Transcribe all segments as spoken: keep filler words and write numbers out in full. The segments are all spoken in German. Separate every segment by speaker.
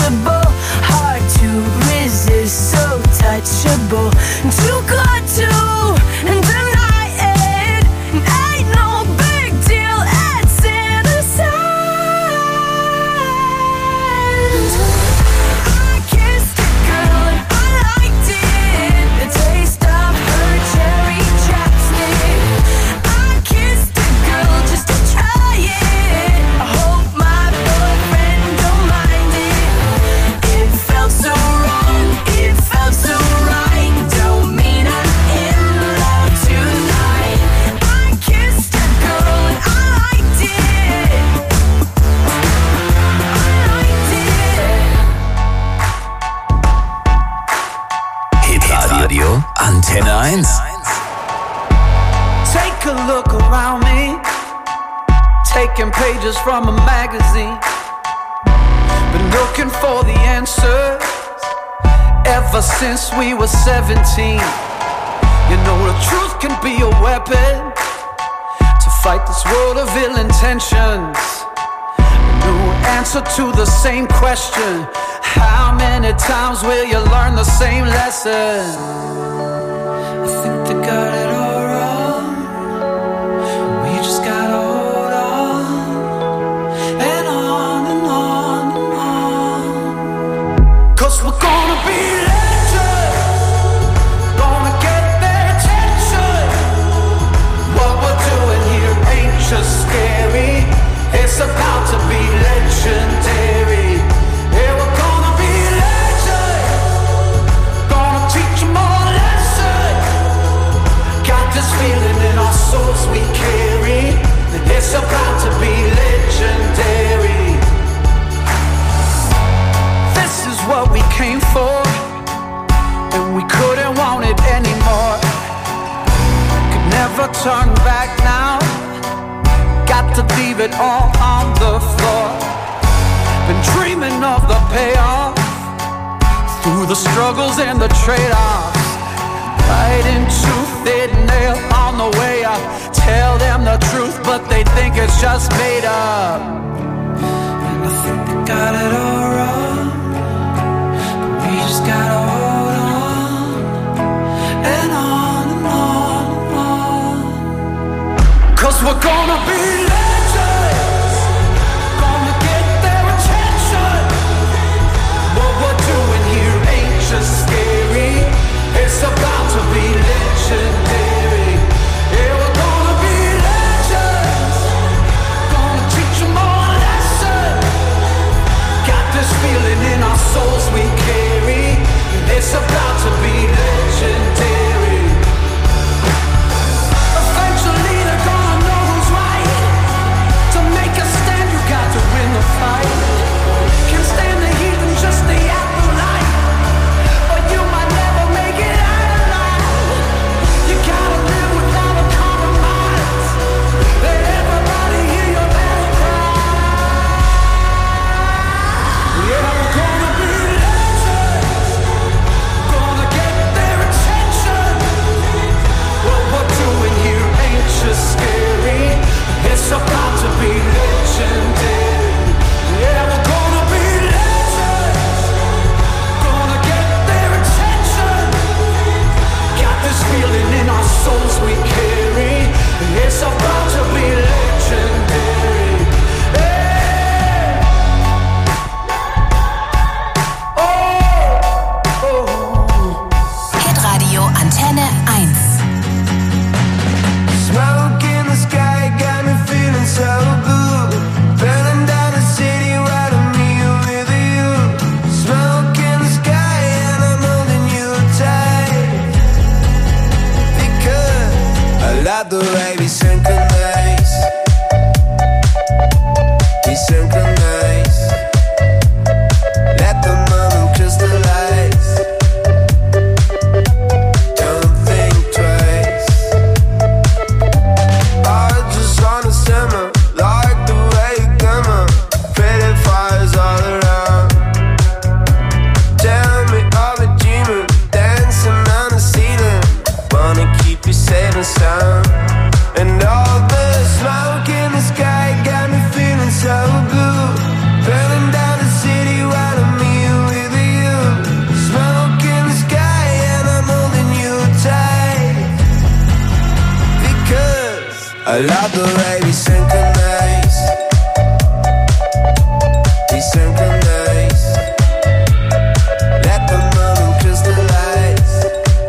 Speaker 1: untouchable, hard to resist, so touchable, too good to deny it. Ain't no big deal, it's innocent. I kissed a girl and I liked it, the taste of her cherry chapstick. I kissed a girl just to try it, I hope my boyfriend don't mind it. It felt so wrong, it felt so right, don't mean I'm in love tonight. I kissed a girl and I liked it, I liked it.
Speaker 2: Hitradio Antenne eins.
Speaker 3: Take a look around me, taking pages from a magazine. Been looking for the answers ever since we were seventeen. You know the truth can be a weapon to fight this world of ill intentions. A new answer to the same question: how many times will you learn the same lesson? I think they got it all wrong. We just gotta hold on and on and on and on. 'Cause we're gonna be legends, gonna get their attention. What we're doing here ain't just scary, it's about to be legendary. Yeah, we're gonna be legends, gonna teach them all a lesson. Got this feeling in our souls we carry, that it's about to be legendary. This is what we came for, and we couldn't want it anymore. Could never turn back now, got to leave it all on the floor. Been dreaming of the payoff, through the struggles and the trade-offs. Fighting tooth and nail on the way up. Tell them the truth, but they think it's just made up. And I think they got it all wrong, but we just gotta hold on and on and on and on. 'Cause we're gonna be legends, gonna get their attention. What we're doing here ain't just scary, it's about to be legendary. Yeah, we're gonna be legends, gonna teach them all a lesson. Got this
Speaker 4: I love the way we synchronize. We synchronize. Let the moment crystallize.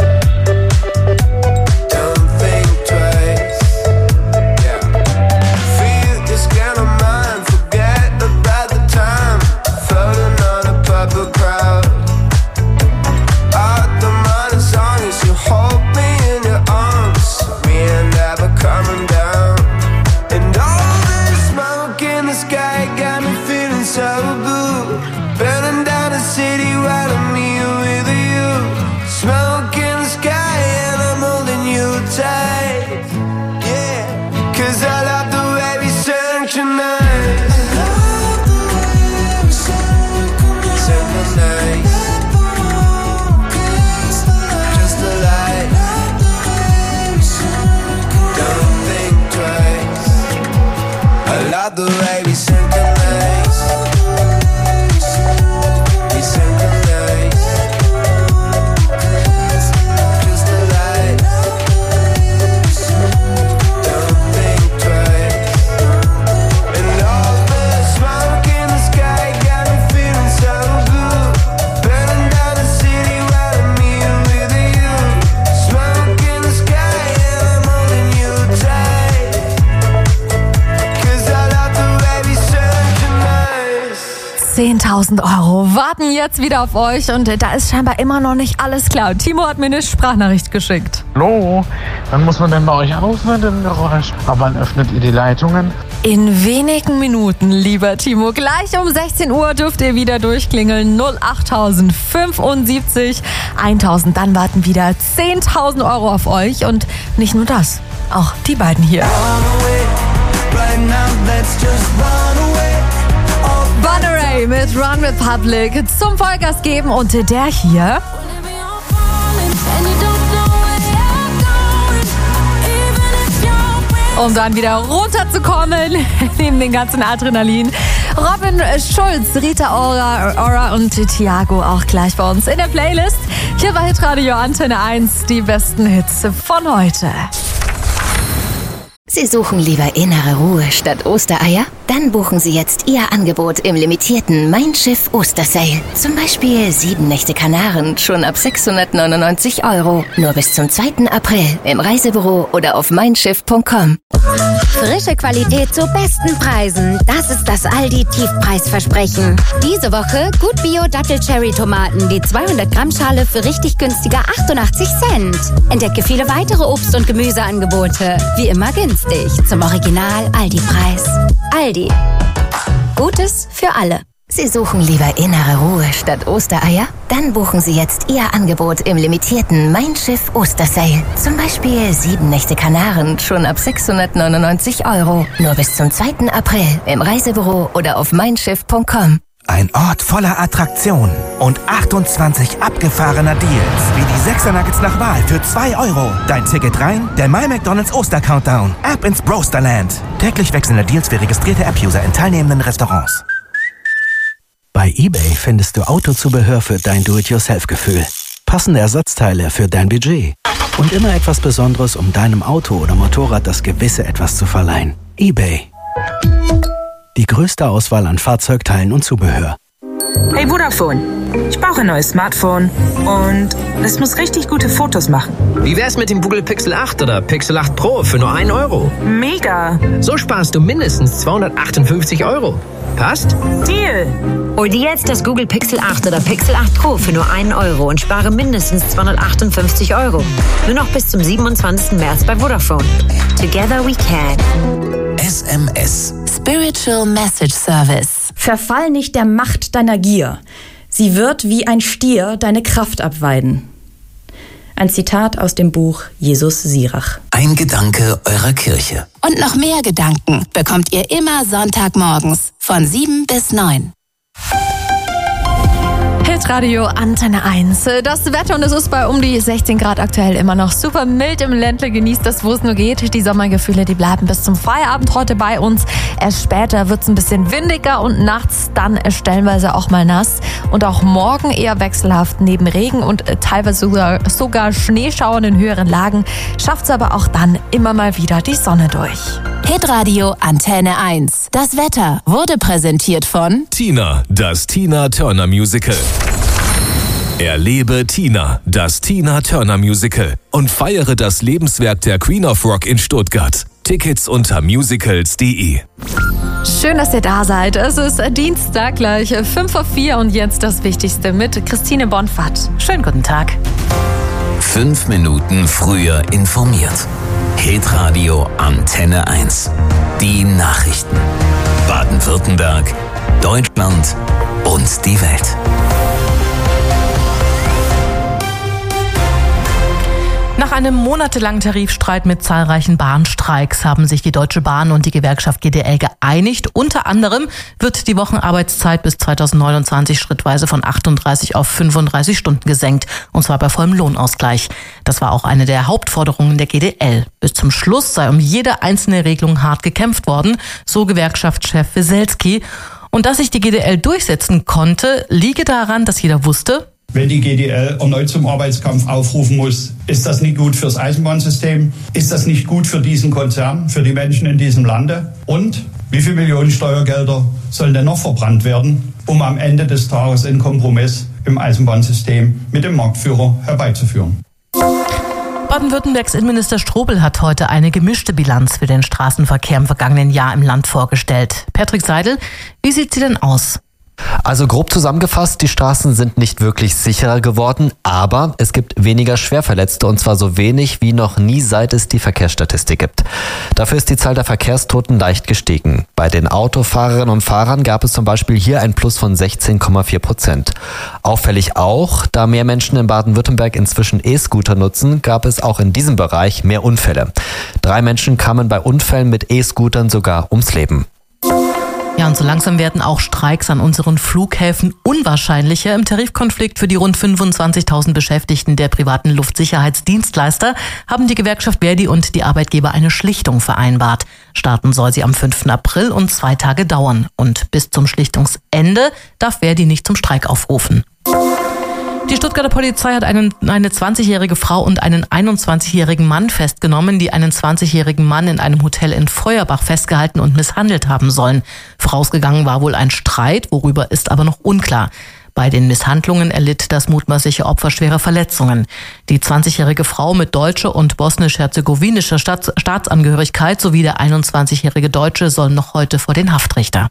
Speaker 4: Don't think twice. Yeah. Feel this kind of mind. Forget about the time. Floating on a purple crowd. Out the mind is on as you hold me in your arms. We ain't never coming down. And all this smoke in the sky got me feeling so blue. Burning down the city while I'm here with you. Smoke in the sky and I'm holding you tight. Yeah, cause I love the way we synchronize. Synchronize. Just the light. Don't think twice. I love the way we synchronize. We synchronize. Just the light. Don't think twice. And all the smoke in the sky got me feeling so blue. Burning down the city while I'm here with you. Smoke in the sky and I'm holding you tight. Cause I love the way we synchronize.
Speaker 5: zehntausend Euro warten jetzt wieder auf euch und da ist scheinbar immer noch nicht alles klar. Timo hat mir eine Sprachnachricht geschickt.
Speaker 6: Hallo, wann muss man denn bei euch raus mit dem Geräusch? Aber wann öffnet ihr die Leitungen?
Speaker 5: In wenigen Minuten, lieber Timo. Gleich um sechzehn Uhr dürft ihr wieder durchklingeln. null acht fünfundsiebzig tausend. Dann warten wieder zehntausend Euro auf euch. Und nicht nur das, auch die beiden hier.
Speaker 3: Right now, let's just run away.
Speaker 5: Boneray mit Run Republic zum Vollgas geben und der hier. Um dann wieder runterzukommen, neben den ganzen Adrenalin. Robin Schulz, Rita Ora, Ora und Thiago auch gleich bei uns in der Playlist. Hier bei Hitradio Antenne eins, die besten Hits von heute.
Speaker 7: Sie suchen lieber innere Ruhe statt Ostereier? Dann buchen Sie jetzt Ihr Angebot im limitierten Mein Schiff Ostersale. Zum Beispiel sieben Nächte Kanaren, schon ab sechshundertneunundneunzig Euro. Nur bis zum zweiten April im Reisebüro oder auf mein schiff punkt com.
Speaker 8: Frische Qualität zu besten Preisen. Das ist das Aldi-Tiefpreisversprechen. Diese Woche Gut Bio Dattel-Cherry-Tomaten. Die zweihundert Gramm Schale für richtig günstiger achtundachtzig Cent. Entdecke viele weitere Obst- und Gemüseangebote. Wie immer günstig. Zum Original Aldi-Preis. Aldi. Gutes für alle.
Speaker 7: Sie suchen lieber innere Ruhe statt Ostereier? Dann buchen Sie jetzt Ihr Angebot im limitierten Mein Schiff Ostersale. Zum Beispiel sieben Nächte Kanaren, schon ab sechshundertneunundneunzig Euro. Nur bis zum zweiten April im Reisebüro oder auf mein schiff punkt com.
Speaker 9: Ein Ort voller Attraktionen und achtundzwanzig abgefahrener Deals. Wie die Sechser Nuggets nach Wahl für zwei Euro. Dein Ticket rein, der My McDonald's Oster-Countdown. Ab ins Brosterland. Täglich wechselnde Deals für registrierte App-User in teilnehmenden Restaurants.
Speaker 10: Bei eBay findest du Autozubehör für dein Do-it-yourself-Gefühl. Passende Ersatzteile für dein Budget. Und immer etwas Besonderes, um deinem Auto oder Motorrad das gewisse Etwas zu verleihen. eBay. Die größte Auswahl an Fahrzeugteilen und Zubehör.
Speaker 11: Hey Vodafone, ich brauche ein neues Smartphone und es muss richtig gute Fotos machen.
Speaker 12: Wie wär's mit dem Google Pixel acht oder Pixel acht Pro für nur einen Euro?
Speaker 11: Mega!
Speaker 12: So sparst du mindestens zweihundertachtundfünfzig Euro. Passt?
Speaker 11: Deal!
Speaker 13: Hol dir jetzt das Google Pixel acht oder Pixel acht Pro für nur einen Euro und spare mindestens zweihundertachtundfünfzig Euro. Nur noch bis zum siebenundzwanzigsten März bei Vodafone. Together we can.
Speaker 2: S M S.
Speaker 14: Spiritual Message Service.
Speaker 15: Verfall nicht der Macht deiner Gier. Sie wird wie ein Stier deine Kraft abweiden. Ein Zitat aus dem Buch Jesus Sirach.
Speaker 2: Ein Gedanke eurer Kirche.
Speaker 14: Und noch mehr Gedanken bekommt ihr immer Sonntagmorgens von sieben bis neun.
Speaker 5: Hitradio Antenne eins. Das Wetter, und es ist bei um die sechzehn Grad aktuell immer noch super mild im Ländle. Genießt das, wo es nur geht. Die Sommergefühle, die bleiben bis zum Feierabend heute bei uns. Erst später wird es ein bisschen windiger und nachts dann stellenweise auch mal nass. Und auch morgen eher wechselhaft. Neben Regen und teilweise sogar, sogar Schneeschauern in höheren Lagen schafft es aber auch dann immer mal wieder die Sonne durch.
Speaker 14: Hitradio Antenne eins. Das Wetter wurde präsentiert von
Speaker 16: Tina, das Tina Turner Musical. Erlebe Tina, das Tina Turner Musical und feiere das Lebenswerk der Queen of Rock in Stuttgart. Tickets unter musicals punkt de.
Speaker 5: Schön, dass ihr da seid. Es ist Dienstag, gleich fünf vor vier und jetzt das Wichtigste mit Christine Bonfat. Schönen guten Tag.
Speaker 2: Fünf Minuten früher informiert. Hitradio Antenne eins. Die Nachrichten. Baden-Württemberg, Deutschland und die Welt.
Speaker 17: Nach einem monatelangen Tarifstreit mit zahlreichen Bahnstreiks haben sich die Deutsche Bahn und die Gewerkschaft G D L geeinigt. Unter anderem wird die Wochenarbeitszeit bis zweitausendneunundzwanzig schrittweise von achtunddreißig auf fünfunddreißig Stunden gesenkt, und zwar bei vollem Lohnausgleich. Das war auch eine der Hauptforderungen der G D L. Bis zum Schluss sei um jede einzelne Regelung hart gekämpft worden, so Gewerkschaftschef Weselski. Und dass sich die G D L durchsetzen konnte, liege daran, dass jeder wusste:
Speaker 18: Wenn die G D L erneut zum Arbeitskampf aufrufen muss, ist das nicht gut fürs Eisenbahnsystem? Ist das nicht gut für diesen Konzern, für die Menschen in diesem Lande? Und wie viele Millionen Steuergelder sollen denn noch verbrannt werden, um am Ende des Tages einen Kompromiss im Eisenbahnsystem mit dem Marktführer herbeizuführen?
Speaker 17: Baden-Württembergs Innenminister Strobel hat heute eine gemischte Bilanz für den Straßenverkehr im vergangenen Jahr im Land vorgestellt. Patrick Seidel, wie sieht sie denn aus?
Speaker 19: Also grob zusammengefasst, die Straßen sind nicht wirklich sicherer geworden, aber es gibt weniger Schwerverletzte, und zwar so wenig wie noch nie, seit es die Verkehrsstatistik gibt. Dafür ist die Zahl der Verkehrstoten leicht gestiegen. Bei den Autofahrerinnen und Fahrern gab es zum Beispiel hier ein Plus von sechzehn Komma vier Prozent. Auffällig auch, da mehr Menschen in Baden-Württemberg inzwischen E-Scooter nutzen, gab es auch in diesem Bereich mehr Unfälle. Drei Menschen kamen bei Unfällen mit E-Scootern sogar ums Leben.
Speaker 17: Ja, und so langsam werden auch Streiks an unseren Flughäfen unwahrscheinlicher. Im Tarifkonflikt für die rund fünfundzwanzigtausend Beschäftigten der privaten Luftsicherheitsdienstleister haben die Gewerkschaft Verdi und die Arbeitgeber eine Schlichtung vereinbart. Starten soll sie am fünften April und zwei Tage dauern. Und bis zum Schlichtungsende darf Verdi nicht zum Streik aufrufen. Die Stuttgarter Polizei hat einen, eine zwanzigjährige Frau und einen einundzwanzigjährigen Mann festgenommen, die einen zwanzigjährigen Mann in einem Hotel in Feuerbach festgehalten und misshandelt haben sollen. Vorausgegangen war wohl ein Streit, worüber ist aber noch unklar. Bei den Misshandlungen erlitt das mutmaßliche Opfer schwere Verletzungen. Die zwanzigjährige Frau mit deutscher und bosnisch-herzegowinischer Staats- Staatsangehörigkeit sowie der einundzwanzigjährige Deutsche sollen noch heute vor den Haftrichter.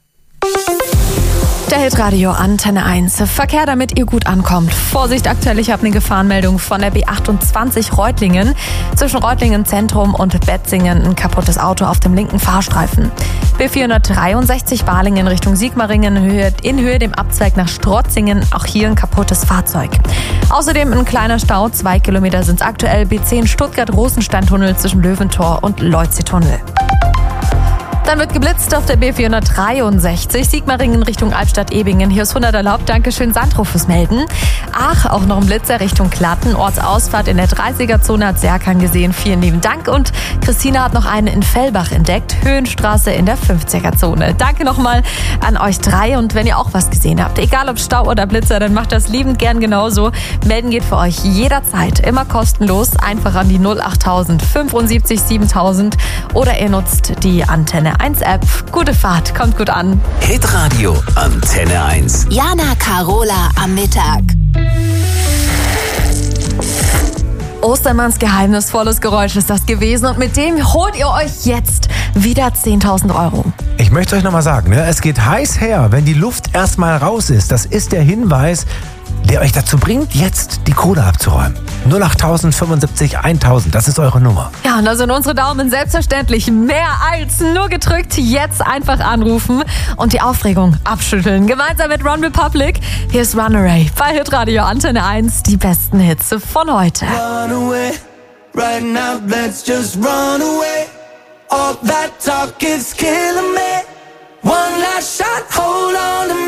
Speaker 5: Der Hitradio Antenne eins. Verkehr, damit ihr gut ankommt. Vorsicht, aktuell, ich habe eine Gefahrenmeldung von der B achtundzwanzig Reutlingen. Zwischen Reutlingen Zentrum und Betzingen ein kaputtes Auto auf dem linken Fahrstreifen. B vierhundertdreiundsechzig Balingen Richtung Sigmaringen in Höhe, in Höhe dem Abzweig nach Strotzingen. Auch hier ein kaputtes Fahrzeug. Außerdem ein kleiner Stau. Zwei Kilometer sind es aktuell. B zehn Stuttgart-Rosenstein-Tunnel zwischen Löwentor und Leutsee-Tunnel. Dann wird geblitzt auf der B vierhundertdreiundsechzig, Sigmaringen Richtung Albstadt-Ebingen. Hier ist hundert erlaubt. Dankeschön, Sandro, fürs Melden. Ach, auch noch ein Blitzer Richtung Klatten. Ortsausfahrt in der dreißiger-Zone hat Serkan gesehen. Vielen lieben Dank. Und Christina hat noch einen in Fellbach entdeckt. Höhenstraße in der fünfziger-Zone. Danke nochmal an euch drei. Und wenn ihr auch was gesehen habt, egal ob Stau oder Blitzer, dann macht das liebend gern genauso. Melden geht für euch jederzeit, immer kostenlos. Einfach an die null achttausend fünfundsiebzig siebentausend oder ihr nutzt die Antenne eins App. Gute Fahrt, kommt gut an.
Speaker 2: Hitradio Antenne eins.
Speaker 14: Jana Carola am Mittag.
Speaker 5: Ostermanns geheimnisvolles Geräusch ist das gewesen und mit dem holt ihr euch jetzt wieder zehntausend Euro.
Speaker 20: Ich möchte euch nochmal sagen, ne, es geht heiß her, wenn die Luft erstmal raus ist. Das ist der Hinweis, der euch dazu bringt, jetzt die Kohle abzuräumen. null achttausend fünfundsiebzig eintausend, das ist eure Nummer.
Speaker 5: Ja, und da sind unsere Daumen selbstverständlich mehr als nur gedrückt. Jetzt einfach anrufen und die Aufregung abschütteln. Gemeinsam mit Ron Republic. Hier ist Runaway bei Hitradio Antenne eins. Die besten Hits von heute.
Speaker 4: Run away, right now let's just run away. All that talk is killing me. One last shot, hold on to me.